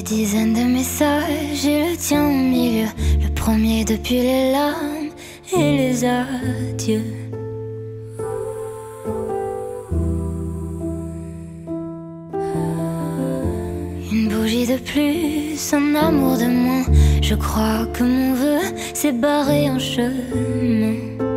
Des dizaines de messages et le tien au milieu, le premier depuis les larmes et les adieux. Une bougie de plus, un amour de moins. Je crois que mon vœu s'est barré en chemin.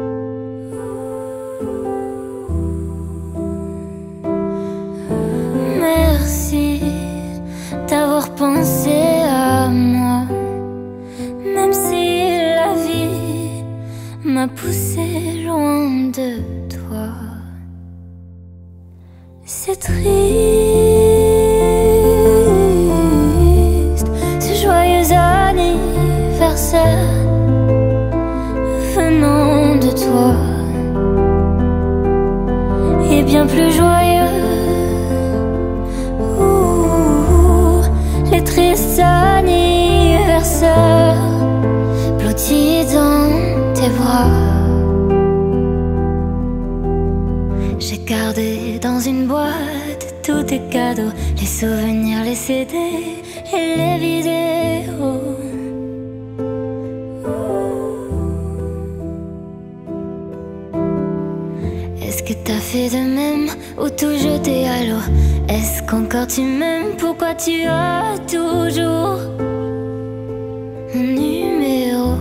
Merci d'avoir pensé à moi, même si la vie m'a poussé loin de toi. C'est triste, ce joyeux anniversaire venant de toi est bien plus joyeux. Les tristes anniversaires blottis dans tes bras. J'ai gardé dans une boîte tous tes cadeaux, les souvenirs, les CD et les vidéos. Est-ce que t'as fait de même ou tout jeté à l'eau? Est-ce qu'encore tu m'aimes? Pourquoi tu as toujours mon numéro?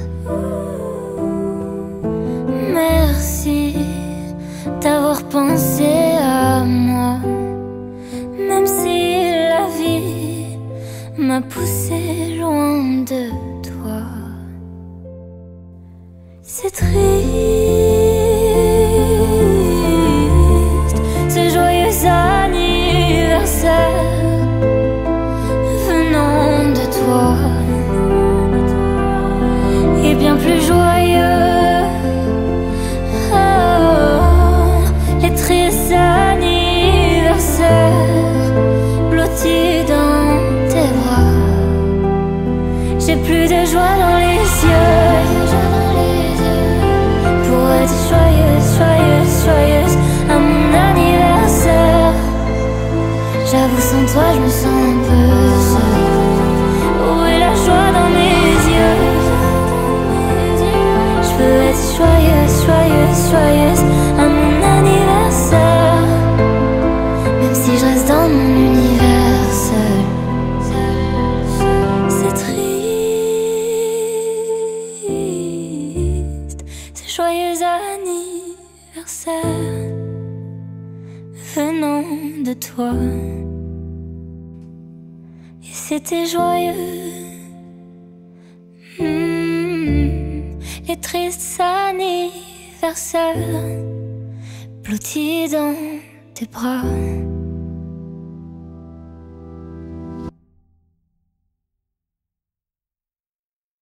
Merci d'avoir pensé à moi, même si la vie m'a poussé loin de toi. C'est triste, ce joyeux anniversaire venant de toi est bien plus joyeux. Oh, les tristes anniversaires blottis dans tes bras. J'ai plus de joie dans les yeux pour être joyeuse, joyeuse, joyeuse à mon anniversaire. J'avoue, sans toi je me sens un peu seule. Où est la joie dans mes yeux? Je veux être joyeuse, joyeuse, joyeuse à mon anniversaire, même si je reste dans mon univers seul. C'est triste, ce joyeux anniversaire venant de toi. Et c'était joyeux, les tristes anniversaires blottis dans tes bras.